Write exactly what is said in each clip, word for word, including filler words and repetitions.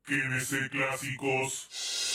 Quédese clásicos.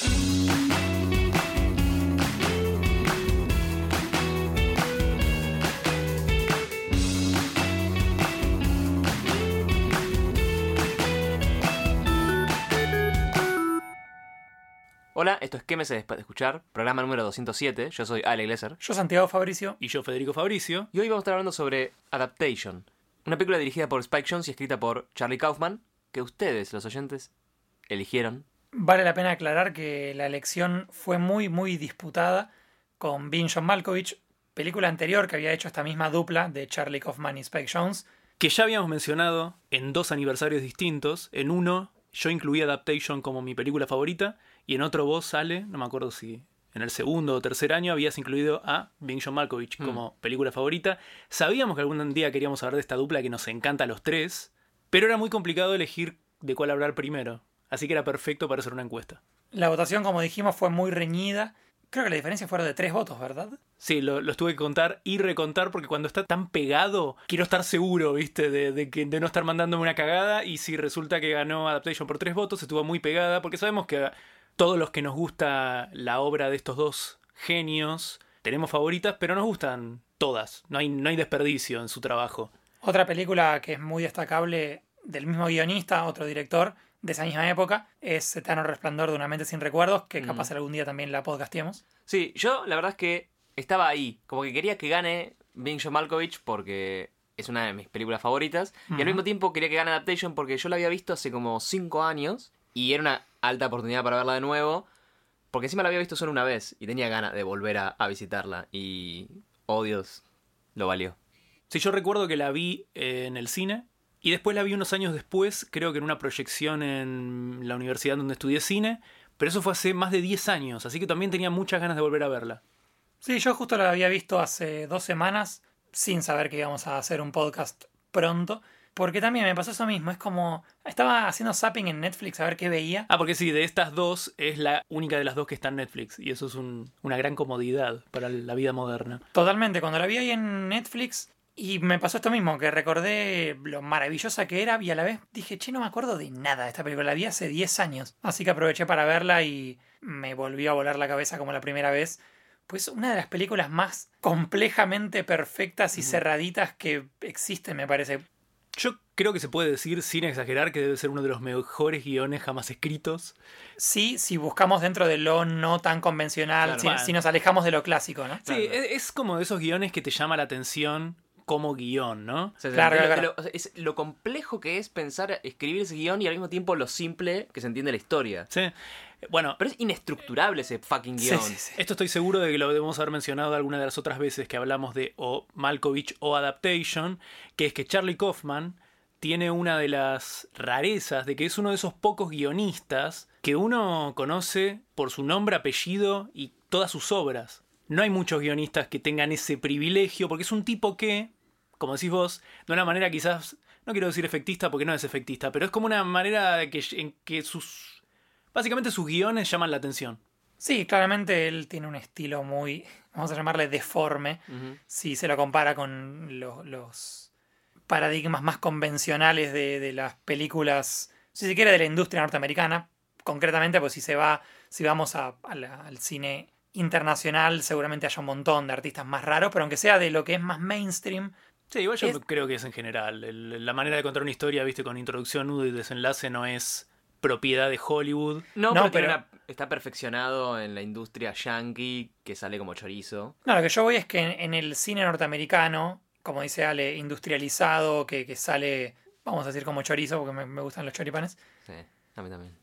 Hola, esto es Quémese después de escuchar, programa número doscientos siete. Yo soy Ale Glesser. Yo Santiago Fabricio. Y yo Federico Fabricio. Y hoy vamos a estar hablando sobre Adaptation, una película dirigida por Spike Jonze y escrita por Charlie Kaufman, que ustedes, los oyentes, eligieron. Vale la pena aclarar que la elección fue muy, muy disputada con Being John Malkovich, película anterior que había hecho esta misma dupla de Charlie Kaufman y Spike Jonze. Que ya habíamos mencionado en dos aniversarios distintos. En uno, yo incluí Adaptation como mi película favorita, y en otro vos, Ale, no me acuerdo si en el segundo o tercer año habías incluido a Being John Malkovich mm. como película favorita. Sabíamos que algún día queríamos hablar de esta dupla que nos encanta a los tres, pero era muy complicado elegir de cuál hablar primero. Así que era perfecto para hacer una encuesta. La votación, como dijimos, fue muy reñida. Creo que la diferencia fueron de tres votos, ¿verdad? Sí, lo, los tuve que contar y recontar porque cuando está tan pegado, quiero estar seguro, ¿viste? De, de, que, de no estar mandándome una cagada. Y si resulta que ganó Adaptation por tres votos, estuvo muy pegada. Porque sabemos que todos los que nos gusta la obra de estos dos genios tenemos favoritas, pero nos gustan todas. No hay, no hay desperdicio en su trabajo. Otra película que es muy destacable del mismo guionista, otro director de esa misma época, es Eterno Resplandor de una mente sin recuerdos, que capaz mm. algún día también la podcasteemos. Sí, yo la verdad es que estaba ahí, como que quería que gane Being John Malkovich porque es una de mis películas favoritas, uh-huh. y al mismo tiempo quería que gane Adaptation porque yo la había visto hace como cinco años y era una alta oportunidad para verla de nuevo, porque encima la había visto solo una vez y tenía ganas de volver a, a visitarla y, oh Dios, lo valió. Sí, yo recuerdo que la vi eh, en el cine. Y después la vi unos años después, creo que en una proyección en la universidad donde estudié cine, pero eso fue hace más de diez años, así que también tenía muchas ganas de volver a verla. Sí, yo justo la había visto hace dos semanas, sin saber que íbamos a hacer un podcast pronto, porque también me pasó eso mismo, es como, estaba haciendo zapping en Netflix a ver qué veía. Ah, porque sí, de estas dos es la única de las dos que está en Netflix, y eso es un, una gran comodidad para la vida moderna. Totalmente, cuando la vi ahí en Netflix. Y me pasó esto mismo, que recordé lo maravillosa que era y a la vez dije, che, no me acuerdo de nada de esta película, la vi hace diez años. Así que aproveché para verla y me volvió a volar la cabeza como la primera vez. Pues una de las películas más complejamente perfectas y cerraditas que existen, me parece. Yo creo que se puede decir, sin exagerar, que debe ser uno de los mejores guiones jamás escritos. Sí, si buscamos dentro de lo no tan convencional, claro, si, bueno. si nos alejamos de lo clásico, ¿no? Sí, claro. es, es como de esos guiones que te llama la atención como guión, ¿no? O sea, claro, lo, claro. Lo, es lo complejo que es pensar, escribir ese guión y al mismo tiempo lo simple que se entiende la historia. Sí. Bueno, pero es inestructurable ese fucking guión. Sí, sí, sí. Esto estoy seguro de que lo debemos haber mencionado alguna de las otras veces que hablamos de o Malkovich o Adaptation, que es que Charlie Kaufman tiene una de las rarezas de que es uno de esos pocos guionistas que uno conoce por su nombre, apellido y todas sus obras. No hay muchos guionistas que tengan ese privilegio, porque es un tipo que, como decís vos, de una manera quizás, no quiero decir efectista porque no es efectista, pero es como una manera de que, en que sus, básicamente sus guiones llaman la atención. Sí, claramente él tiene un estilo muy, vamos a llamarle deforme, uh-huh. si se lo compara con lo, los paradigmas más convencionales de, de las películas, si se quiere, de la industria norteamericana. Concretamente, pues si se va, si vamos a, a la, al cine internacional, seguramente haya un montón de artistas más raros, pero aunque sea de lo que es más mainstream. Sí, igual yo es... creo que es en general. El, la manera de contar una historia, viste, con introducción, nudo y desenlace no es propiedad de Hollywood. No, no pero, pero... Una, está perfeccionado en la industria yankee, que sale como chorizo. No, lo que yo voy es que en, en el cine norteamericano, como dice Ale, industrializado, que, que sale, vamos a decir como chorizo, porque me, me gustan los choripanes. Sí, a mí también.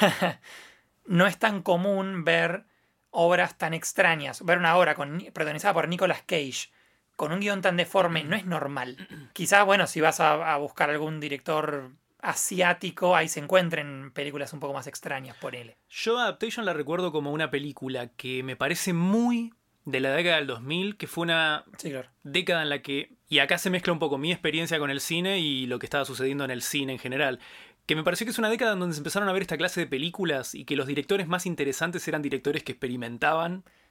No es tan común ver obras tan extrañas. Ver una obra con, protagonizada por Nicolas Cage con un guión tan deforme no es normal. Quizás, bueno, si vas a, a buscar algún director asiático, ahí se encuentren películas un poco más extrañas por él. Yo Adaptation la recuerdo como una película que me parece muy de la década del dos mil, que fue una sí, claro. década en la que, y acá se mezcla un poco mi experiencia con el cine y lo que estaba sucediendo en el cine en general, que me pareció que es una década en donde se empezaron a ver esta clase de películas y que los directores más interesantes eran directores que experimentaban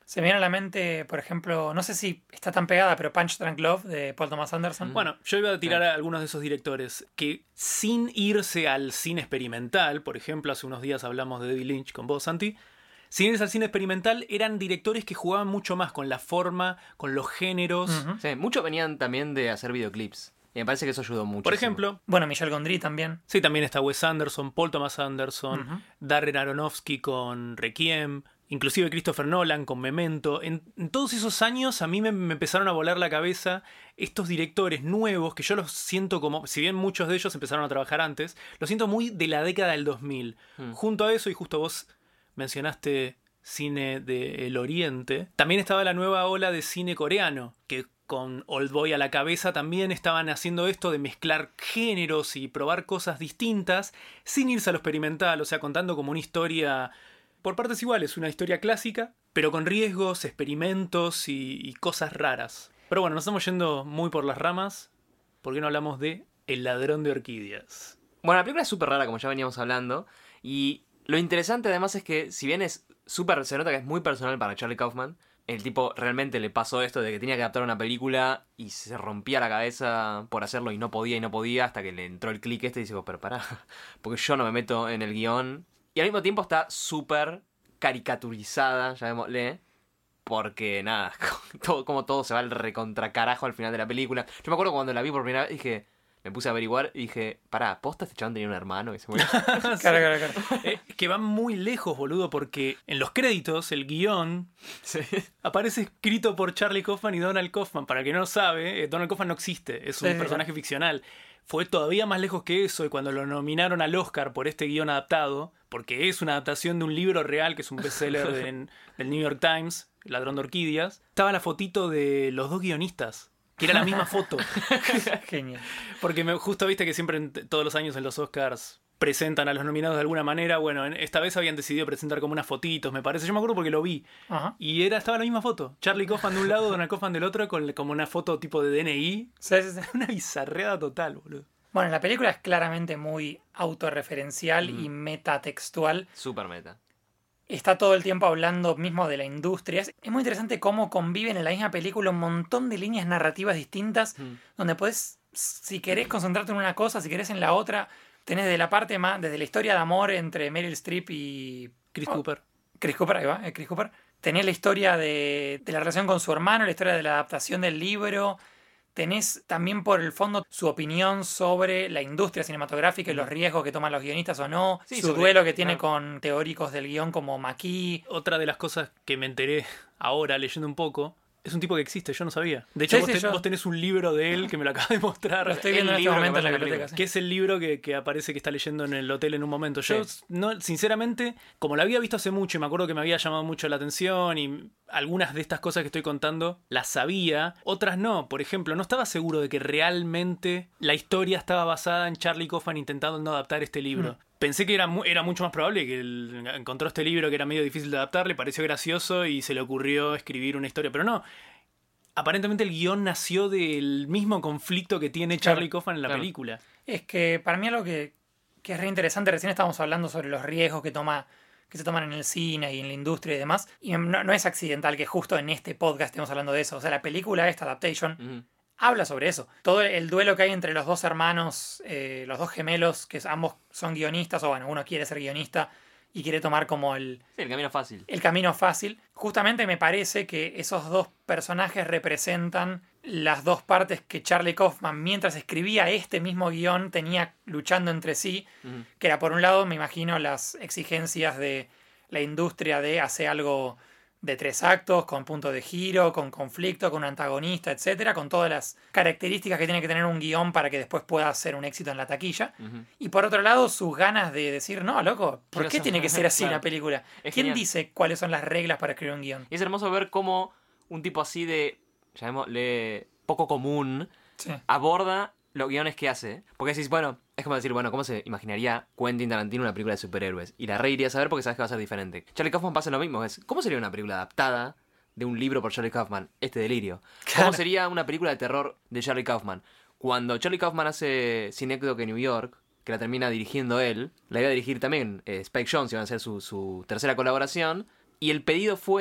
Se me viene a la mente, por ejemplo, no sé si está tan pegada, pero Punch Drunk Love de Paul Thomas Anderson. Bueno, yo iba a tirar a algunos de esos directores que sin irse al cine experimental, por ejemplo, hace unos días hablamos de David Lynch con vos, Santi, sin irse al cine experimental eran directores que jugaban mucho más con la forma, con los géneros. Ujú. Sí, muchos venían también de hacer videoclips. Y me parece que eso ayudó mucho. Por ejemplo, Bueno, Michel Gondry también. sí, también está Wes Anderson, Paul Thomas Anderson, Ujú. Darren Aronofsky con Requiem, inclusive Christopher Nolan con Memento. En, en todos esos años a mí me, me empezaron a volar la cabeza estos directores nuevos que yo los siento como, si bien muchos de ellos empezaron a trabajar antes, los siento muy de la década del dos mil. Hmm. Junto a eso, y justo vos mencionaste cine del Oriente, también estaba la nueva ola de cine coreano, que con Oldboy a la cabeza también estaban haciendo esto de mezclar géneros y probar cosas distintas sin irse a lo experimental, o sea, contando como una historia por partes iguales, una historia clásica, pero con riesgos, experimentos y, y cosas raras. Pero bueno, nos estamos yendo muy por las ramas. ¿Por qué no hablamos de El ladrón de orquídeas? Bueno, la película es súper rara, como ya veníamos hablando. Y lo interesante además es que, si bien es súper, se nota que es muy personal para Charlie Kaufman, el tipo realmente le pasó esto de que tenía que adaptar una película y se rompía la cabeza por hacerlo y no podía y no podía hasta que le entró el clic este y dice, pero pará, porque yo no me meto en el guión. Y al mismo tiempo está súper caricaturizada, llamémosle, porque nada, todo, como todo se va al recontracarajo al final de la película. Yo me acuerdo cuando la vi por primera vez, dije, me puse a averiguar y dije, pará, ¿posta este chabón tenía un hermano que se murió? Claro, claro, claro. Eh, que van muy lejos, boludo, porque en los créditos, el guión Sí. aparece escrito por Charlie Kaufman y Donald Kaufman. Para quien no lo sabe, eh, Donald Kaufman no existe, es un Sí, sí, personaje ficcional. Fue todavía más lejos que eso, y cuando lo nominaron al Oscar por este guión adaptado, porque es una adaptación de un libro real, que es un bestseller de, del New York Times, El ladrón de orquídeas, estaba la fotito de los dos guionistas, que era la misma foto. Genial. Porque me, justo viste que siempre en t- todos los años en los Oscars presentan a los nominados de alguna manera. Bueno, en- esta vez habían decidido presentar como unas fotitos, me parece. Yo me acuerdo porque lo vi. Ajá. Y era, estaba la misma foto. Charlie Kaufman de un lado, Donald Kaufman del otro, con como una foto tipo de D N I. Sí, sí, sí. Una bizarreada total, boludo. Bueno, la película es claramente muy autorreferencial Mm. y metatextual. Súper meta. Está todo el tiempo hablando mismo de la industria. Es es muy interesante cómo conviven en la misma película un montón de líneas narrativas distintas, Mm. donde podés, si querés concentrarte en una cosa, si querés en la otra, tenés de la parte más, desde la historia de amor entre Meryl Streep y Chris Oh. Cooper. Chris Cooper, ahí va, eh, Chris Cooper. Tenés la historia de, de la relación con su hermano, la historia de la adaptación del libro. Tenés también por el fondo su opinión sobre la industria cinematográfica y los riesgos que toman los guionistas o no. Sí, su sobre- duelo que tiene claro. con teóricos del guión como McKee. Otra de las cosas que me enteré ahora leyendo un poco, es un tipo que existe, yo no sabía. De hecho, Sí, vos, sí, ten- yo- vos tenés un libro de él que me lo acabas de mostrar. Lo estoy El viendo en este libro que momento en la pasa en la biblioteca. sí. Que es el libro que, que aparece que está leyendo en el hotel en un momento. Yo, Sí. no, sinceramente, como la había visto hace mucho y me acuerdo que me había llamado mucho la atención y algunas de estas cosas que estoy contando las sabía, otras no. Por ejemplo, no estaba seguro de que realmente la historia estaba basada en Charlie Kaufman intentando no adaptar este libro. Mm. Pensé que era, mu- era mucho más probable que él encontró este libro que era medio difícil de adaptar, le pareció gracioso y se le ocurrió escribir una historia, pero no. Aparentemente el guión nació del mismo conflicto que tiene Charlie Claro, Kaufman en la claro. película. Es que para mí algo que, que es re interesante, recién estábamos hablando sobre los riesgos que toma que se toman en el cine y en la industria y demás, y no, no es accidental que justo en este podcast estemos hablando de eso. O sea, la película esta, Adaptation, Ujú. habla sobre eso. Todo el duelo que hay entre los dos hermanos, eh, los dos gemelos, que ambos son guionistas, o bueno, uno quiere ser guionista y quiere tomar como el, Sí, el camino fácil. el camino fácil. Justamente me parece que esos dos personajes representan las dos partes que Charlie Kaufman, mientras escribía este mismo guión, tenía luchando entre sí, Ujú. que era por un lado, me imagino, las exigencias de la industria de hacer algo de tres actos, con punto de giro, con conflicto, con un antagonista, etcétera, con todas las características que tiene que tener un guión para que después pueda ser un éxito en la taquilla. Ujú. Y por otro lado, sus ganas de decir, no, loco, ¿por Quiero qué ser- tiene que ser así Claro. una película? Es ¿Quién genial. dice cuáles son las reglas para escribir un guión? Y es hermoso ver cómo un tipo así de, llamémosle, poco común, Sí. aborda los guiones que hace. Porque decís, bueno, es como decir, bueno, ¿cómo se imaginaría Quentin Tarantino una película de superhéroes? Y la reirías a ver porque sabes que va a ser diferente. Charlie Kaufman pasa lo mismo, es, ¿cómo sería una película adaptada de un libro por Charlie Kaufman? Este delirio. Claro. ¿Cómo sería una película de terror de Charlie Kaufman? Cuando Charlie Kaufman hace Cinécdoque New York, que la termina dirigiendo él, la iba a dirigir también eh, Spike Jonze, iba a ser su, su tercera colaboración, y el pedido fue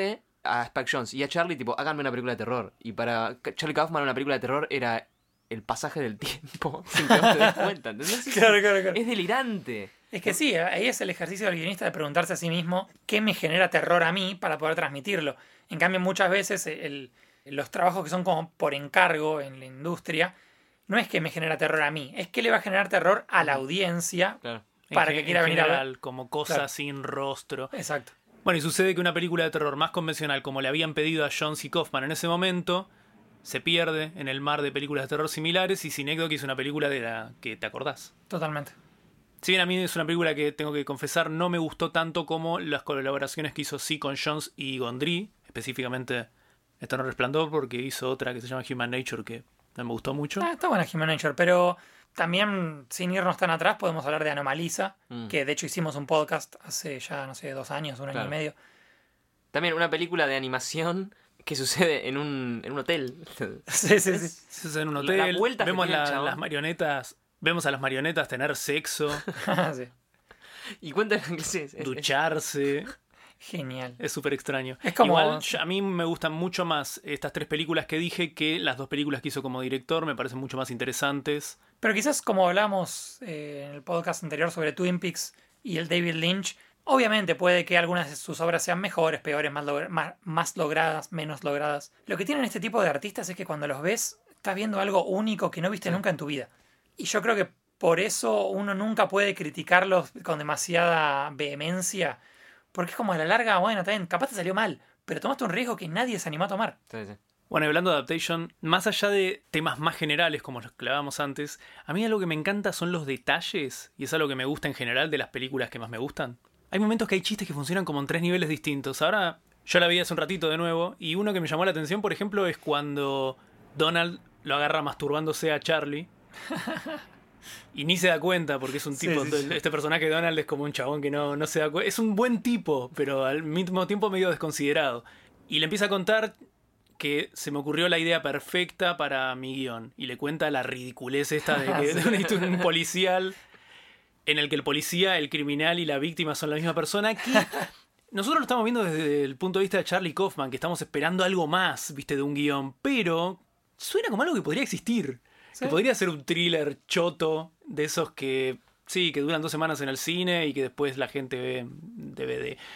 a Spike Jonze y a Charlie, tipo, háganme una película de terror. Y para Charlie Kaufman una película de terror era el pasaje del tiempo, sin que vos te des cuenta, ¿entendés? Claro, claro, claro. Es delirante. Es que sí, ahí es el ejercicio del guionista de preguntarse a sí mismo qué me genera terror a mí para poder transmitirlo. En cambio, muchas veces el, los trabajos que son como por encargo en la industria, no es que me genera terror a mí, es que le va a generar terror a la audiencia Claro. para En que ge- quiera en venir a general, ver. como cosa Claro. sin rostro. Exacto. Bueno, y sucede que una película de terror más convencional, como le habían pedido a Jones y Kaufman en ese momento, se pierde en el mar de películas de terror similares y Synecdoche es una película de la que te acordás. Totalmente. Si bien a mí es una película que tengo que confesar no me gustó tanto como las colaboraciones que hizo sí con Jones y Gondry, específicamente Eterno Resplandor, porque hizo otra que se llama Human Nature que no me gustó mucho. Ah, está buena Human Nature, pero también, sin irnos tan atrás, podemos hablar de Anomalisa, Mm. que de hecho hicimos un podcast hace ya, no sé, dos años, un año Claro. y medio. También una película de animación que sucede en un, en un hotel. Sí, sí, sí. Es- Es en un La- hotel, las vueltas que vemos tiene el la- chabón. las marionetas, vemos a las marionetas tener sexo, Sí. Y cuentan que sí, es- es- ducharse. Genial. Es súper extraño. Es como- Igual, yo- a mí me gustan mucho más estas tres películas que dije que las dos películas que hizo como director. Me parecen mucho más interesantes. Pero quizás como hablamos eh, en el podcast anterior sobre Twin Peaks y el David Lynch, obviamente puede que algunas de sus obras sean mejores, peores, más, logra- más, más logradas, menos logradas. Lo que tienen este tipo de artistas es que cuando los ves, estás viendo algo único que no viste nunca en tu vida. Y yo creo que por eso uno nunca puede criticarlos con demasiada vehemencia, porque es como a la larga, bueno, también, capaz te salió mal, pero tomaste un riesgo que nadie se animó a tomar. sí, sí. Bueno, y hablando de adaptation, más allá de temas más generales como los que hablábamos antes, a mí algo que me encanta son los detalles, y es algo que me gusta en general de las películas que más me gustan. Hay momentos que hay chistes que funcionan como en tres niveles distintos. Ahora, yo la vi hace un ratito de nuevo, y uno que me llamó la atención, por ejemplo, es cuando Donald lo agarra masturbándose a Charlie. Y ni se da cuenta porque es un Sí, tipo, sí, sí. este personaje de Donald es como un chabón que no, no se da cuenta. Es un buen tipo, pero al mismo tiempo medio desconsiderado. Y le empieza a contar que se me ocurrió la idea perfecta para mi guión. Y le cuenta la ridiculez esta de que de un, un policial en el que el policía, el criminal y la víctima son la misma persona. Que nosotros lo estamos viendo desde el punto de vista de Charlie Kaufman, que estamos esperando algo más, viste, de un guión. Pero suena como algo que podría existir. Sí. Que podría ser un thriller choto de esos que, sí, que duran dos semanas en el cine y que después la gente ve en D V D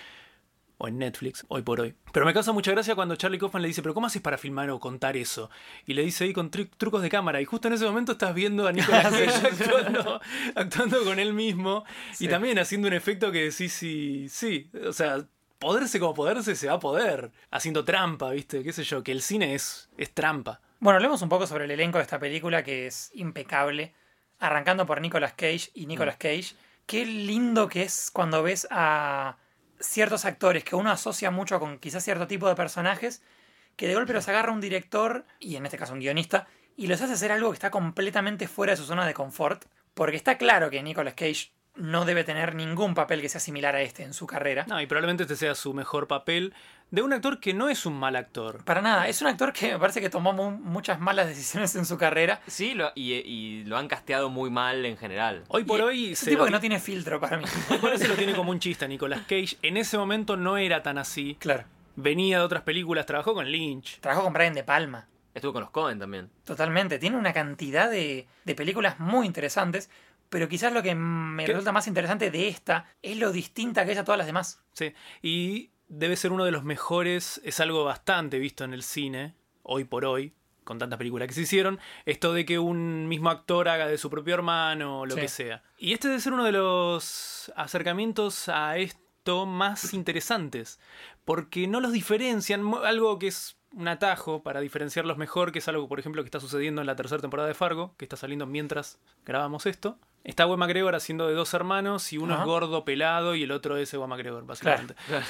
o en Netflix, hoy por hoy. Pero me causa mucha gracia cuando Charlie Kaufman le dice, ¿pero cómo haces para filmar o contar eso? Y le dice ahí con tru- trucos de cámara. Y justo en ese momento estás viendo a Nicolas Cage actuando, actuando con él mismo. Sí. Y también haciendo un efecto que decís, sí, sí, o sea, poderse como poderse se va a poder. Haciendo trampa, ¿viste? Qué sé yo, que el cine es, es trampa. Bueno, hablemos un poco sobre el elenco de esta película que es impecable. Arrancando por Nicolas Cage y Nicolas Cage. Qué lindo que es cuando ves a ciertos actores que uno asocia mucho con quizás cierto tipo de personajes, que de golpe los agarra un director, y en este caso un guionista, y los hace hacer algo que está completamente fuera de su zona de confort. Porque está claro que Nicolas Cage no debe tener ningún papel que sea similar a este en su carrera. No, y probablemente este sea su mejor papel de un actor que no es un mal actor. Para nada, es un actor que me parece que tomó mu- muchas malas decisiones en su carrera. Sí, lo, y, y lo han casteado muy mal en general. Hoy por Y hoy es un se tipo lo, que ti- no tiene filtro para mí. hoy por hoy se lo tiene como un chiste a Nicolas Cage. En ese momento no era tan así. Claro. Venía de otras películas, trabajó con Lynch. Trabajó con Brian De Palma. Estuvo con los Coen también. Totalmente. Tiene una cantidad de, de películas muy interesantes. Pero quizás lo que me ¿Qué? resulta más interesante de esta es lo distinta que es a todas las demás. Sí, y debe ser uno de los mejores, es algo bastante visto en el cine, hoy por hoy, con tantas películas que se hicieron, esto de que un mismo actor haga de su propio hermano o lo Sí. que sea. Y este debe ser uno de los acercamientos a esto más interesantes, porque no los diferencian, mo- algo que es un atajo para diferenciarlos mejor, que es algo, por ejemplo, que está sucediendo en la tercera temporada de Fargo, que está saliendo mientras grabamos esto. Está Ewan McGregor haciendo de dos hermanos y uno Ajá. es gordo, pelado y el otro es Ewan McGregor, básicamente. Claro.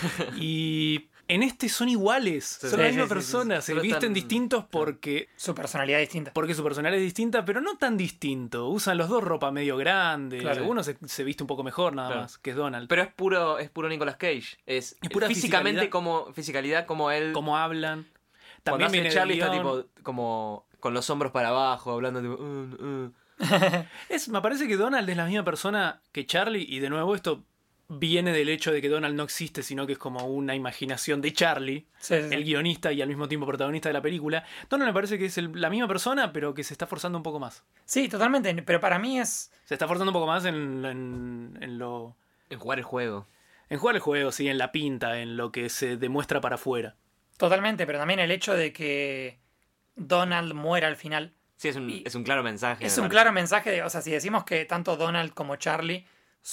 Y en este son iguales, son Sí, la sí, misma sí, sí, persona, sí. se Solo visten están- distintos porque, Su personalidad distinta. porque su personalidad es distinta, pero no tan distinto. Usan los dos ropa medio grande, Claro. uno se, se viste un poco mejor nada Claro. más, que es Donald. Pero es puro, es puro Nicolas Cage. Es, Es pura físicamente fisicalidad. como fisicalidad como él. Cómo hablan. Cuando También hace viene del Charlie está guión. tipo como con los hombros para abajo, hablando tipo. "Uh, uh". Es, me parece que Donald es la misma persona que Charlie, y de nuevo esto viene del hecho de que Donald no existe, sino que es como una imaginación de Charlie, Sí, sí, sí. el guionista y al mismo tiempo protagonista de la película. Donald me parece que es el- la misma persona, pero que se está forzando un poco más. Sí, totalmente, pero para mí es... Se está forzando un poco más en, en, en lo... En jugar el juego. En jugar el juego, sí, en la pinta, en lo que se demuestra para afuera. Totalmente, pero también el hecho de que Donald muera al final. Sí, es un, Y es un claro mensaje. Es me un parece. claro mensaje de, o sea, si decimos que tanto Donald como Charlie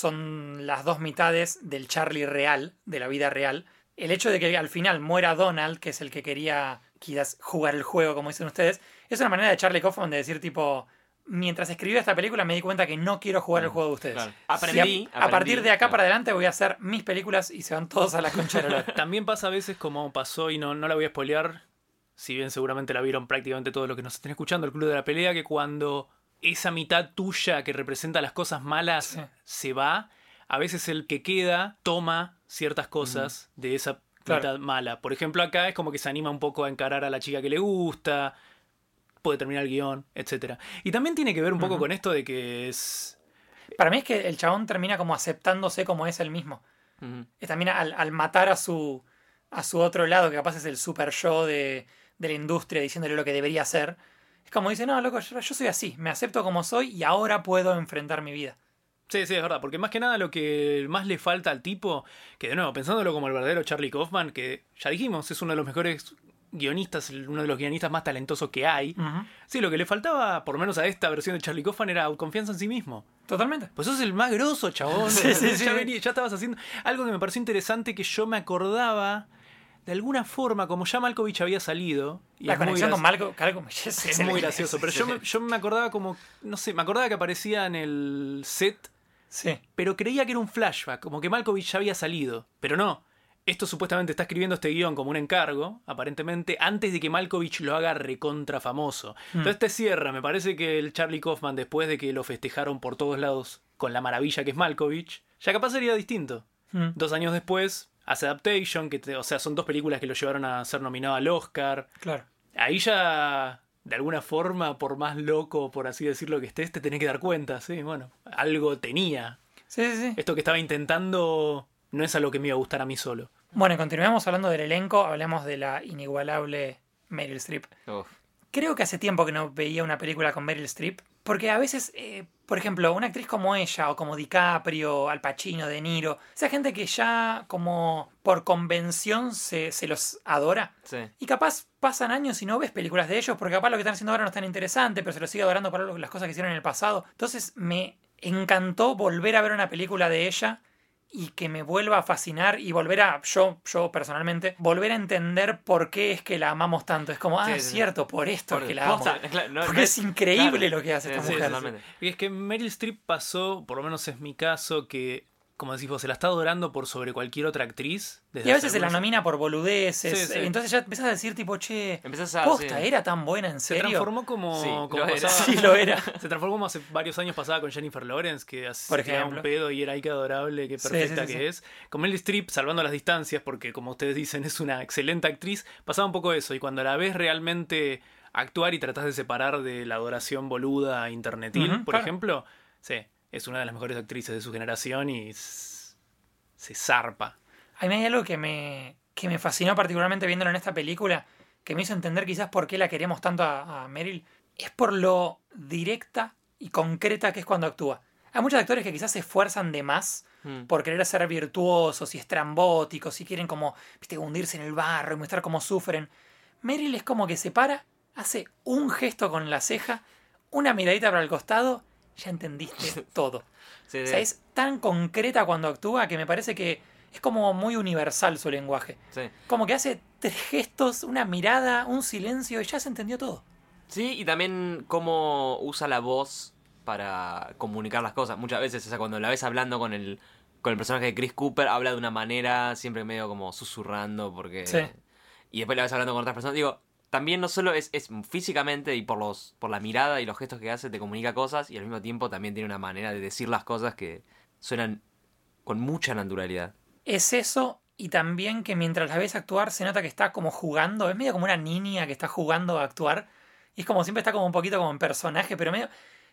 son las dos mitades del Charlie real, de la vida real, el hecho de que al final muera Donald, que es el que quería quizás jugar el juego, como dicen ustedes, es una manera de Charlie Kaufman de decir tipo, mientras escribía esta película me di cuenta que no quiero jugar el juego de ustedes. Claro. Y a- Aprendí, a, partir aprendí, de acá claro. para adelante voy a hacer mis películas y se van todos a la concha de la lora. También pasa a veces como pasó, y no, no la voy a spoilear, si bien seguramente la vieron prácticamente todos los que nos estén escuchando, el Club de la Pelea, que cuando esa mitad tuya que representa las cosas malas Sí. se va, a veces el que queda toma ciertas cosas de esa Claro. mitad mala. Por ejemplo, acá es como que se anima un poco a encarar a la chica que le gusta, puede terminar el guión, etcétera. Y también tiene que ver un poco Ujú. con esto de que es... Para mí es que el chabón termina como aceptándose como es él mismo. Ujú. Es también al, al matar a su, a su otro lado, que capaz es el super yo de, de la industria diciéndole lo que debería hacer, es como dice, no, loco, yo, yo soy así, me acepto como soy y ahora puedo enfrentar mi vida. Sí, sí, es verdad, porque más que nada lo que más le falta al tipo, que de nuevo, pensándolo como el verdadero Charlie Kaufman, que ya dijimos, es uno de los mejores guionistas, uno de los guionistas más talentosos que hay. Ujú. Sí, lo que le faltaba, por lo menos a esta versión de Charlie Kaufman, era confianza en sí mismo. Totalmente. Pues sos el más grosso, chabón. Sí, sí, sí. ya, venía- ya estabas haciendo algo que me pareció interesante, que yo me acordaba, de alguna forma, como ya Malkovich había salido. y La es muy conexión con graci- Malcolm, Malcolm es, Es excelente. muy gracioso, pero yo me, yo me acordaba como, no sé, me acordaba que aparecía en el set, Sí, pero creía que era un flashback, como que Malkovich ya había salido. Pero no, esto supuestamente está escribiendo este guión como un encargo, aparentemente, antes de que Malkovich lo haga recontra famoso. Mm. Entonces te cierra, me parece que el Charlie Kaufman, después de que lo festejaron por todos lados con la maravilla que es Malkovich, ya capaz sería distinto. Mm. Dos años después, hace Adaptation, que te- o sea, son dos películas que lo llevaron a ser nominado al Oscar. claro. Ahí ya, de alguna forma, por más loco, por así decirlo que estés, te tenés que dar cuenta, sí, bueno, algo tenía. Sí, sí, sí. Esto que estaba intentando no es algo que me iba a gustar a mí solo. Bueno, y continuemos hablando del elenco, hablemos de la inigualable Meryl Streep. Uf. Creo que hace tiempo que no veía una película con Meryl Streep, porque a veces, eh, por ejemplo, una actriz como ella, o como DiCaprio, Al Pacino, De Niro, esa gente que ya como por convención se, se los adora, Sí. y capaz pasan años y no ves películas de ellos, porque capaz lo que están haciendo ahora no es tan interesante, pero se los sigue adorando por lo- las cosas que hicieron en el pasado. Entonces me encantó volver a ver una película de ella y que me vuelva a fascinar y volver a, yo, yo personalmente, volver a entender por qué es que la amamos tanto. Es como, ah, Sí, es sí, sí. cierto, por esto es Por- que la amo. posta, claro, no- Porque no es increíble claro. lo que hace Sí, esta sí, mujer. totalmente. Y es que Meryl Streep pasó, por lo menos es mi caso, que, como decís vos, se la está adorando por sobre cualquier otra actriz. desde Y a hace veces se la algunos- nomina por boludeces. Sí, sí. Entonces ya empezás a decir tipo, che, Empezás a- posta, sí. era tan buena, en Se serio. transformó como, Sí, como lo era. pasaba- Sí, lo era. Se transformó como hace varios años pasaba con Jennifer Lawrence, que así Por se tiraba un ejemplo. pedo y era ahí que adorable, que Sí, perfecta sí, sí, que sí. es. Con Meryl Streep, salvando las distancias, porque como ustedes dicen, es una excelente actriz, pasaba un poco eso. Y cuando la ves realmente actuar y tratás de separar de la adoración boluda internetil, Ujú, por claro. ejemplo, sí, es una de las mejores actrices de su generación y s- se zarpa. A mí hay algo que me, que me fascinó particularmente viéndolo en esta película, que me hizo entender quizás por qué la queremos tanto a, a Meryl, es por lo directa y concreta que es cuando actúa. Hay muchos actores que quizás se esfuerzan de más Mm. por querer ser virtuosos y estrambóticos y quieren como, viste, hundirse en el barro y mostrar cómo sufren. Meryl es como que se para, hace un gesto con la ceja, una miradita para el costado, ya entendiste todo. Sí, O sí. sea, es tan concreta cuando actúa que me parece que es como muy universal su lenguaje. Sí. Como que hace tres gestos, una mirada, un silencio y ya se entendió todo. Sí, y también cómo usa la voz para comunicar las cosas. Muchas veces, o sea, cuando la ves hablando con el, con el personaje de Chris Cooper, habla de una manera siempre medio como susurrando, porque... Sí. Y después la ves hablando con otras personas. Digo, también no solo es, es físicamente y por los por la mirada y los gestos que hace te comunica cosas, y al mismo tiempo también tiene una manera de decir las cosas que suenan con mucha naturalidad. Es eso y también que mientras la ves actuar se nota que está como jugando. Es medio como una niña que está jugando a actuar. Y es como siempre está como un poquito como en personaje, pero medio...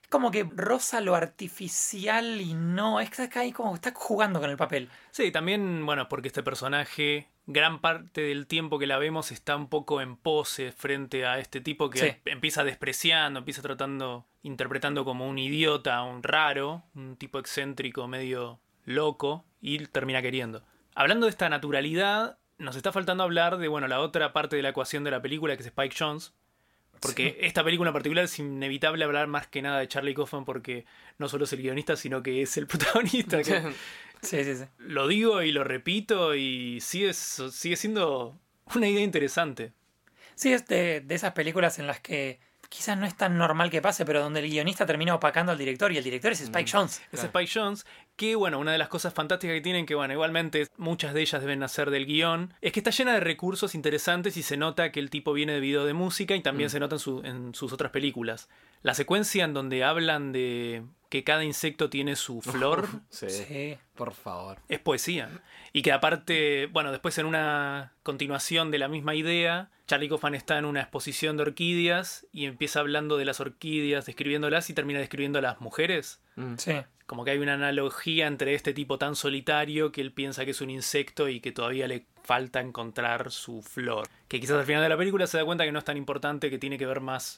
como que roza lo artificial y no, es que está ahí como está jugando con el papel. Sí, también, bueno, porque este personaje, gran parte del tiempo que la vemos está un poco en pose frente a este tipo que Sí. empieza despreciando, empieza tratando, interpretando como un idiota, un raro, un tipo excéntrico, medio loco, y termina queriendo. Hablando de esta naturalidad, nos está faltando hablar de, bueno, la otra parte de la ecuación de la película, que es Spike Jonze. Porque Sí. esta película en particular es inevitable hablar más que nada de Charlie Kaufman porque no solo es el guionista, sino que es el protagonista. Que Sí, sí, sí. lo digo y lo repito y sigue, sigue siendo una idea interesante. Sí, es de, de esas películas en las que quizás no es tan normal que pase, pero donde el guionista termina opacando al director y el director es Spike Jonze. Es Claro. Spike Jonze, que bueno, una de las cosas fantásticas que tienen, que bueno, igualmente muchas de ellas deben nacer del guión, es que está llena de recursos interesantes y se nota que el tipo viene de video de música y también Mm. se nota en, su- en sus otras películas. La secuencia en donde hablan de que cada insecto tiene su flor Sí. Sí. Por favor. es poesía. Y que aparte, bueno, después en una continuación de la misma idea, Charlie Kaufman está en una exposición de orquídeas y empieza hablando de las orquídeas, describiéndolas y termina describiendo a las mujeres. Mm. Sí. Como que hay una analogía entre este tipo tan solitario que él piensa que es un insecto y que todavía le falta encontrar su flor. Que quizás al final de la película se da cuenta que no es tan importante, que tiene que ver más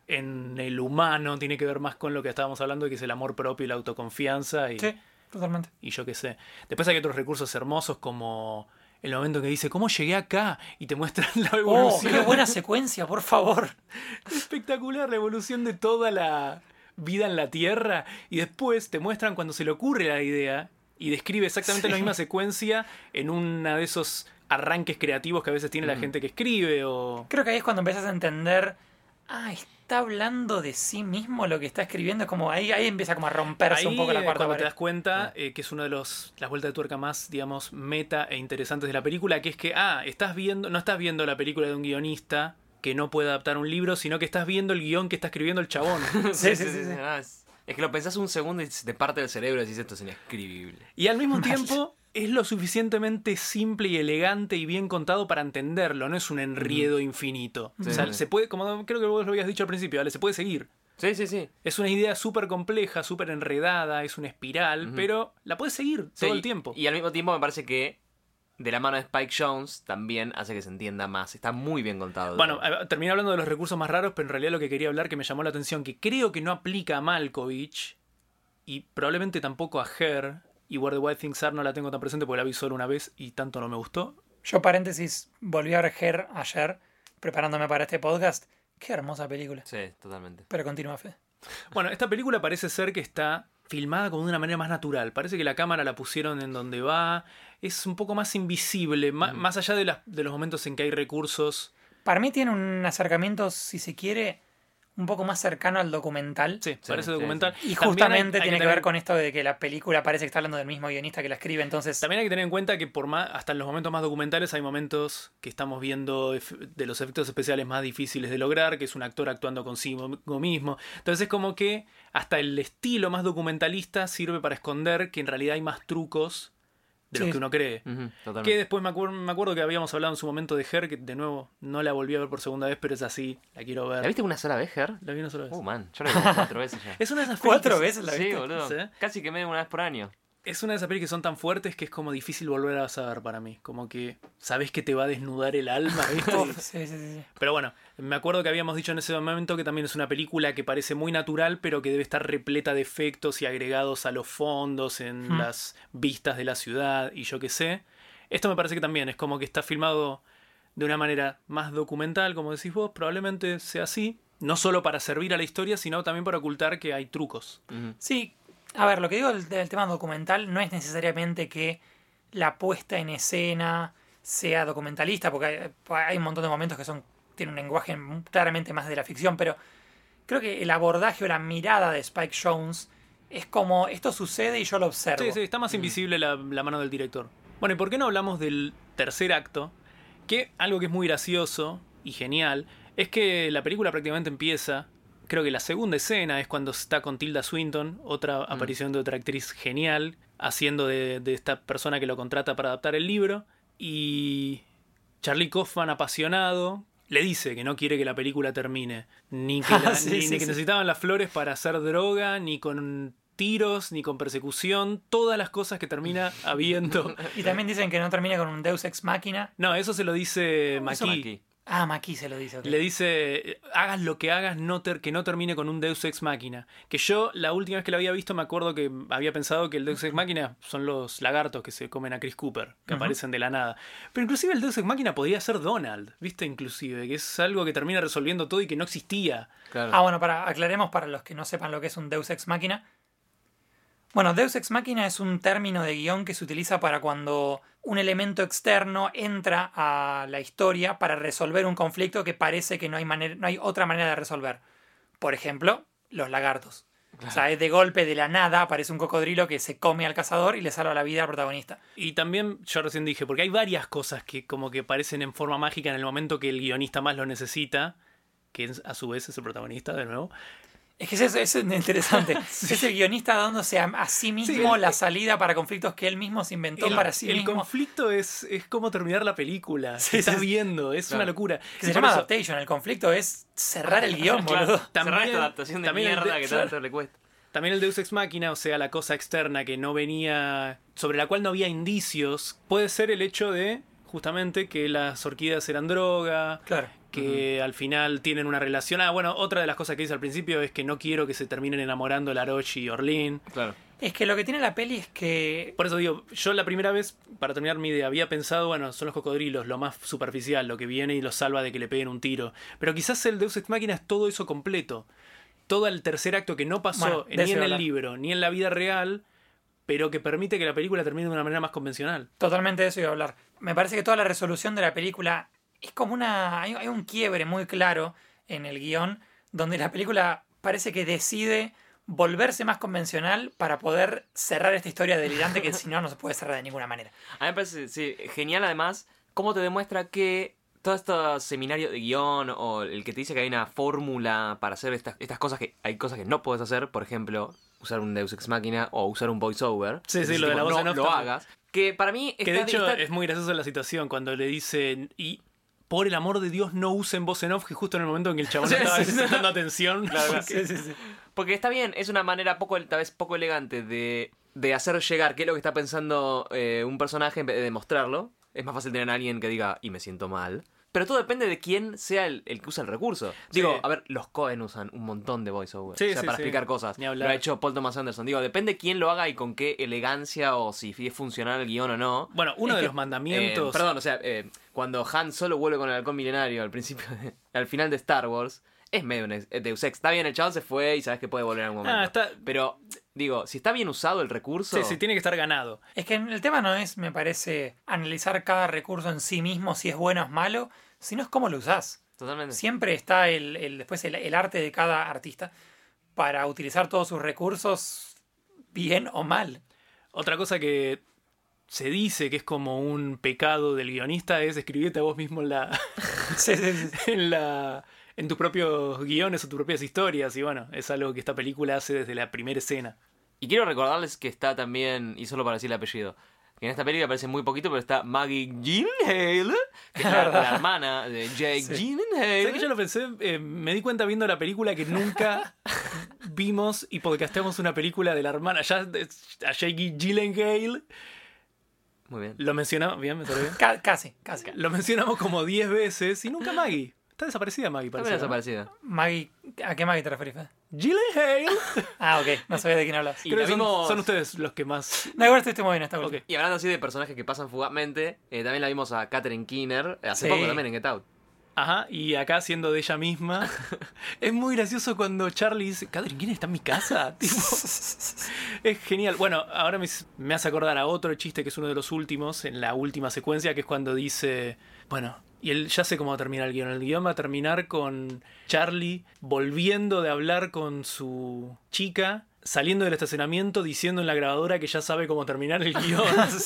en el humano, tiene que ver más con lo que estábamos hablando, que es el amor propio y la autoconfianza y, Sí, totalmente. y yo qué sé. Después hay otros recursos hermosos como el momento que dice, ¿cómo llegué acá? Y te muestran la Oh, evolución. qué buena secuencia, por favor. Espectacular la evolución de toda la vida en la Tierra y después te muestran cuando se le ocurre la idea y describe exactamente Sí. la misma secuencia en una de esos arranques creativos que a veces tiene la Mm. gente que escribe o... Creo que ahí es cuando empiezas a entender, ah, está hablando de sí mismo lo que está escribiendo, es como ahí, ahí empieza como a romperse Ahí un poco la eh, cuarta cuando te pared. das cuenta eh, que es una de los, las vueltas de tuerca más, digamos, meta e interesantes de la película, que es que, ah, estás viendo, no estás viendo la película de un guionista que no puede adaptar un libro, sino que estás viendo el guión que está escribiendo el chabón. Sí, sí, sí, sí. Ah, es, es que lo pensás un segundo y se te parte el cerebro y decís esto es inescribible. Y al mismo tiempo es lo suficientemente simple y elegante y bien contado para entenderlo, no es un enriedo infinito. Sí, o sea, sí. se puede, como creo que vos lo habías dicho al principio, ¿vale? Se puede seguir. Sí, sí, sí. Es una idea súper compleja, súper enredada, es una espiral, Ujú. pero la puedes seguir Sí, todo el tiempo. Y al mismo tiempo me parece que de la mano de Spike Jonze también hace que se entienda más. Está muy bien contado. Bueno, eh, terminé hablando de los recursos más raros, pero en realidad lo que quería hablar que me llamó la atención, que creo que no aplica a Malkovich y probablemente tampoco a Her, y Where the White Things Are no la tengo tan presente porque la vi solo una vez y tanto no me gustó. Yo, paréntesis, volví a ver Her ayer, preparándome para este podcast. Qué hermosa película. Sí, totalmente. Pero continúa, Fe. Bueno, esta película parece ser que está filmada como de una manera más natural. Parece que la cámara la pusieron en donde va. Es un poco más invisible, má- más allá de, las- de los momentos en que hay recursos. Para mí tiene un acercamiento, si se quiere, un poco más cercano al documental. Sí, Sí, parece sí, documental. Y También hay- justamente hay tiene que tener- ver con esto de que la película parece que está hablando del mismo guionista que la escribe, entonces... También hay que tener en cuenta que por más, hasta en los momentos más documentales hay momentos que estamos viendo ef- de los efectos especiales más difíciles de lograr, que es un actor actuando consigo mismo. Entonces es como que hasta el estilo más documentalista sirve para esconder que en realidad hay más trucos de los Sí. que uno cree. Ujú, Que totalmente. después me, acuer- me acuerdo que habíamos hablado en su momento de Her, que de nuevo no la volví a ver por segunda vez, pero es así, la quiero ver. ¿La viste una sola vez, Ger? La vi una sola vez. Uh, man, yo la vi como cuatro veces ya. Es una de esas ¿Cuatro pelis que- veces la Sí, viste? boludo. Sí. Casi que medio una vez por año. Es una de esas pelis que son tan fuertes que es como difícil volver a saber para mí. Como que sabes que te va a desnudar el alma, ¿viste? Uf, sí, sí, sí, sí. Pero bueno, me acuerdo que habíamos dicho en ese momento que también es una película que parece muy natural, pero que debe estar repleta de efectos y agregados a los fondos, en Hmm. las vistas de la ciudad y yo qué sé. Esto me parece que también es como que está filmado de una manera más documental, como decís vos, probablemente sea así. No solo para servir a la historia, sino también para ocultar que hay trucos. Ujú. Sí, a ver, lo que digo del, del tema documental no es necesariamente que la puesta en escena sea documentalista, porque hay, hay un montón de momentos que son tienen un lenguaje claramente más de la ficción, pero creo que el abordaje o la mirada de Spike Jonze es como esto sucede y yo lo observo. Sí, sí, está más invisible la, la mano del director. Bueno, ¿y por qué no hablamos del tercer acto? Que algo que es muy gracioso y genial es que la película prácticamente empieza. Creo que la segunda escena es cuando está con Tilda Swinton, otra aparición de otra actriz genial, haciendo de, de esta persona que lo contrata para adaptar el libro. Y Charlie Kaufman, apasionado, le dice que no quiere que la película termine. Ni que, la- Sí, ni, sí, ni que sí. necesitaban las flores para hacer droga, ni con tiros, ni con persecución. Todas las cosas que termina habiendo. Y también dicen que no termina con un Deus Ex Machina. No, eso se lo dice Eso McKee. aquí. Ah, Maki se lo dice. ok. Le dice, hagas lo que hagas, no ter- que no termine con un Deus Ex Machina. Que yo, la última vez que la había visto, me acuerdo que había pensado que el Deus Ex Machina son los lagartos que se comen a Chris Cooper, que Ujú. aparecen de la nada. Pero inclusive el Deus Ex Machina podría ser Donald, ¿viste? Inclusive, que es algo que termina resolviendo todo y que no existía. Claro. Ah, bueno, para, aclaremos para los que no sepan lo que es un Deus Ex Machina. Bueno, Deus Ex Machina es un término de guión que se utiliza para cuando un elemento externo entra a la historia para resolver un conflicto que parece que no hay, manera, no hay otra manera de resolver. Por ejemplo, los lagartos. O sea, es de golpe de la nada aparece un cocodrilo que se come al cazador y le salva la vida al protagonista. Y también, yo recién dije, porque hay varias cosas que como que parecen en forma mágica en el momento que el guionista más lo necesita, que es- a su vez es el protagonista, de nuevo. Es que eso, eso es interesante. Es el guionista dándose a, a sí mismo Sí, el- la salida para conflictos que él mismo se inventó El, para sí el mismo. conflicto es, es como terminar la película. Sí, que estás sí, sí. viendo, es Claro. una locura. Que Y se por llama eso- adaptation. El conflicto es cerrar el guión, Claro, boludo. cerrar También- esta adaptación de también el mierda de- que claro. tanto le cuesta. También el Deus Ex Machina, o sea, la cosa externa que no venía, sobre la cual no había indicios, puede ser el hecho de, justamente, que las orquídeas eran droga, Claro. que al final tienen una relación. Ah, bueno, otra de las cosas que dice al principio es que no quiero que se terminen enamorando Laroche y Orlin. Claro. Es que lo que tiene la peli es que. Por eso digo, yo la primera vez, para terminar mi idea, había pensado, bueno, son los cocodrilos, lo más superficial, lo que viene y los salva de que le peguen un tiro. Pero quizás el Deus Ex Machina es todo eso completo. Todo el tercer acto que no pasó Bueno, de ni eso en iba a el hablar. libro, ni en la vida real, pero que permite que la película termine de una manera más convencional. Totalmente de eso iba a hablar. Me parece que toda la resolución de la película es como una. Hay, hay un quiebre muy claro en el guión donde la película parece que decide volverse más convencional para poder cerrar esta historia delirante que si no, no se puede cerrar de ninguna manera. A mí me parece sí, genial además cómo te demuestra que todo este seminario de guión o el que te dice que hay una fórmula para hacer estas, estas cosas que hay cosas que no puedes hacer, por ejemplo, usar un Deus Ex Machina o usar un voiceover. Sí, sí, Ese lo de tipo, la voz no en off lo también. hagas. Que para mí Que está, de hecho está- es muy graciosa la situación cuando le dicen, y por el amor de Dios no usen voz en off, que justo en el momento en que el chabón Sí, estaba sí, sí. prestando atención. Claro, claro. Sí, sí, sí. Porque está bien, es una manera poco, tal vez poco elegante de, de hacer llegar qué es lo que está pensando eh, un personaje en vez de demostrarlo. Es más fácil tener a alguien que diga, y me siento mal. Pero todo depende de quién sea el, el que usa el recurso. Digo, Sí. a ver, los Coen usan un montón de voiceover. Sí, o sea, sí, para sí. explicar cosas. Ni Lo hablar. ha hecho Paul Thomas Anderson. Digo, depende quién lo haga y con qué elegancia o si es funcional el guión o no. Bueno, uno Es de que- los mandamientos... Eh, perdón, o sea, eh, cuando Han Solo vuelve con el halcón milenario al principio, de- al final de Star Wars, es medio un ex- Deus Ex. Está bien, el chabón se fue y sabes que puede volver en algún momento. Ah, está- Pero, digo, si está bien usado el recurso... Sí, sí, tiene que estar ganado. Es que el tema no es, me parece, analizar cada recurso en sí mismo, si es bueno o es malo, sino es cómo lo usás. Totalmente. Siempre está el, el- después el, el arte de cada artista para utilizar todos sus recursos bien o mal. Otra cosa que se dice que es como un pecado del guionista es escribirte a vos mismo en la... Sí, sí, sí. en la... en tus propios guiones o tus propias historias. Y bueno, es algo que esta película hace desde la primera escena. Y quiero recordarles que está también, y solo para decir el apellido, que en esta película aparece muy poquito, pero está Maggie Gyllenhaal, que es la, la hermana de Jake Sí. Gyllenhaal. ¿Sabes que yo lo pensé? Eh, me di cuenta viendo la película que nunca vimos y podcasteamos una película de la hermana. Ya eh, a Jake Gyllenhaal Muy bien. lo mencionamos. ¿Bien? ¿Me salió bien? Ca- casi, casi. Lo mencionamos como diez veces y nunca Maggie. Está desaparecida Maggie, parece. También ¿no? desaparecida. Maggie, ¿a qué Maggie te referís, Fede? Gyllenhaal. Ah, ok, no sabía de quién hablas. Y Creo la que son, vimos- son ustedes los que más... No, igual estoy muy bien esta Ok. Y hablando así de personajes que pasan fugazmente, eh, también la vimos a Catherine Keener, eh, hace Sí. poco también en Get Out. Ajá, y acá siendo de ella misma. Es muy gracioso cuando Charlie dice, Catherine, ¿quién está en mi casa? Tipo, es genial. Bueno, ahora me, me hace acordar a otro chiste que es uno de los últimos, en la última secuencia, que es cuando dice, bueno, y él ya sé cómo va a terminar el guión. El guión va a terminar con Charlie volviendo de hablar con su chica, saliendo del estacionamiento, diciendo en la grabadora que ya sabe cómo terminar el guión.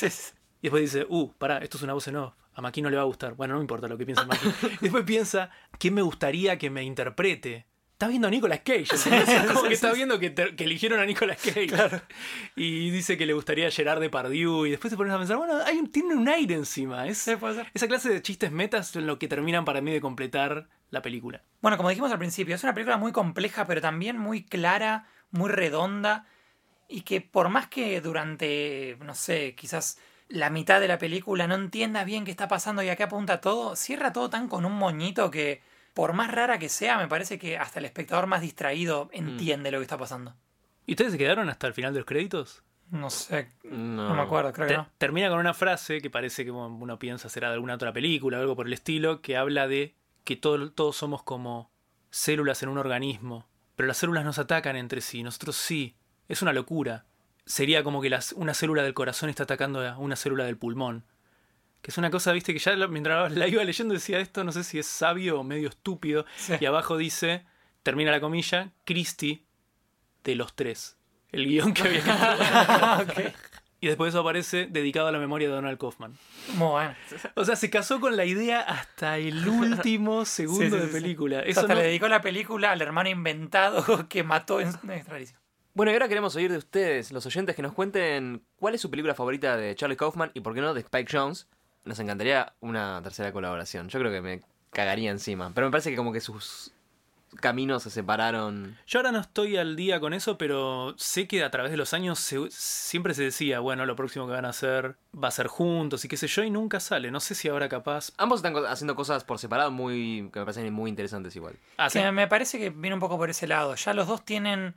Y después dice, uh, pará, esto es una voz en off. A Maki no le va a gustar. Bueno, no me importa lo que piensa Maki. Y después piensa, ¿quién me gustaría que me interprete Está viendo a Nicolas Cage. Sí, ¿entendés? Como sí, que sí, está sí. viendo que, te- que eligieron a Nicolas Cage. Claro. Y dice que le gustaría Gerard Depardieu. Y después te pones a pensar, bueno, hay un, tiene un aire encima. Es, Sí, puede ser. esa clase de chistes metas son lo que terminan para mí de completar la película. Bueno, como dijimos al principio, es una película muy compleja, pero también muy clara, muy redonda, y que por más que durante, no sé, quizás la mitad de la película no entiendas bien qué está pasando y a qué apunta todo, cierra todo tan con un moñito que, por más rara que sea, me parece que hasta el espectador más distraído entiende lo que está pasando. ¿Y ustedes se quedaron hasta el final de los créditos? No sé, No. no me acuerdo, creo que Te- no. Termina con una frase que parece que bueno, uno piensa será de alguna otra película o algo por el estilo, que habla de que todo- todos somos como células en un organismo, pero las células nos atacan entre sí, nosotros sí. Es una locura. Sería como que las, una célula del corazón está atacando a una célula del pulmón. Que es una cosa, viste, que ya la- mientras la iba leyendo decía esto, no sé si es sabio o medio estúpido. Sí. Y abajo dice, termina la comilla, Christie de los tres. El guión que había escrito. Ok. Y después eso aparece dedicado a la memoria de Donald Kaufman. Muy bueno. O sea, se casó con la idea hasta el último segundo Sí, sí, de sí, sí. película. O sea, Eso hasta no- le dedicó la película al hermano inventado que mató en una extradición. Bueno, y ahora queremos oír de ustedes, los oyentes, que nos cuenten cuál es su película favorita de Charlie Kaufman y, por qué no, de Spike Jonze. Nos encantaría una tercera colaboración. Yo creo que me cagaría encima. Pero me parece que como que sus caminos se separaron. Yo ahora no estoy al día con eso, pero sé que a través de los años se- siempre se decía, bueno, lo próximo que van a hacer va a ser juntos y qué sé yo, y nunca sale. No sé si ahora capaz... Ambos están co- haciendo cosas por separado muy que me parecen muy interesantes igual. Ah, ¿sí? Que me parece que viene un poco por ese lado. Ya los dos tienen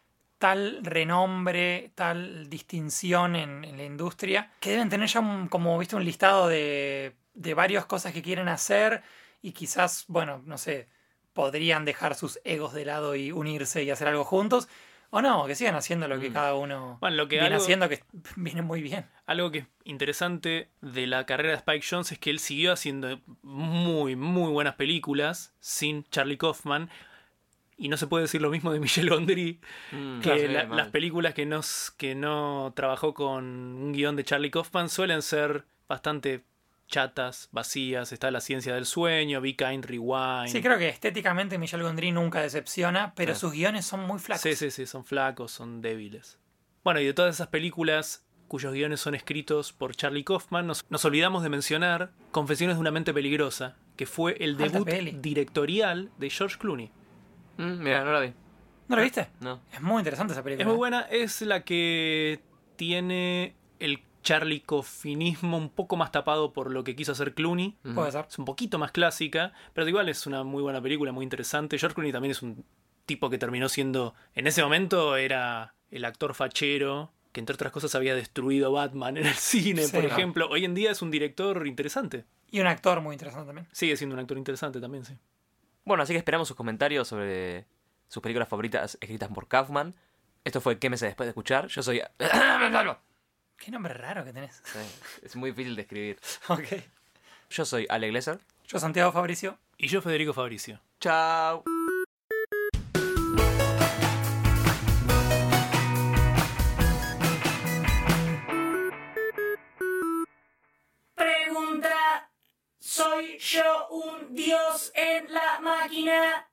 tal renombre, tal distinción en, en la industria, que deben tener ya un, como viste, un listado de, de varias cosas que quieren hacer y quizás, bueno, no sé, podrían dejar sus egos de lado y unirse y hacer algo juntos. O no, que sigan haciendo lo que Mm. cada uno Bueno, lo que viene algo- haciendo, que viene muy bien. Algo que es interesante de la carrera de Spike Jonze es que él siguió haciendo muy, muy buenas películas sin Charlie Kaufman. Y no se puede decir lo mismo de Michel Gondry, Mm, que sí, la- mal. las películas que no, s- que no trabajó con un guión de Charlie Kaufman suelen ser bastante chatas, vacías. Está La ciencia del sueño, Be Kind, Rewind. Sí, creo que estéticamente Michel Gondry nunca decepciona, pero Sí. sus guiones son muy flacos. Sí, sí, sí, son flacos, son débiles. Bueno, y de todas esas películas cuyos guiones son escritos por Charlie Kaufman, nos, nos olvidamos de mencionar Confesiones de una mente peligrosa, que fue el Alta debut peli. directorial de George Clooney. Mm, mira, no la vi. ¿No lo viste? No. Es muy interesante esa película. Es muy buena, es la que tiene el Charlie Kaufmanismo un poco más tapado por lo que quiso hacer Clooney. Mm. Puede ser. Es un poquito más clásica, pero igual es una muy buena película, muy interesante. George Clooney también es un tipo que terminó siendo, en ese momento era el actor fachero, que entre otras cosas había destruido Batman en el cine, Sí, por claro. ejemplo. Hoy en día es un director interesante. Y un actor muy interesante también. Sigue siendo un actor interesante también, sí. Bueno, así que esperamos sus comentarios sobre sus películas favoritas escritas por Kaufman. Esto fue Quémese después de escuchar. Yo soy... Qué nombre raro que tenés. Sí, es muy difícil de escribir. Ok. Yo soy Ale Glesser. Yo, Santiago Fabricio. Y yo, Federico Fabricio. Chao. Pregunta, ¿soy yo un dios en la máquina?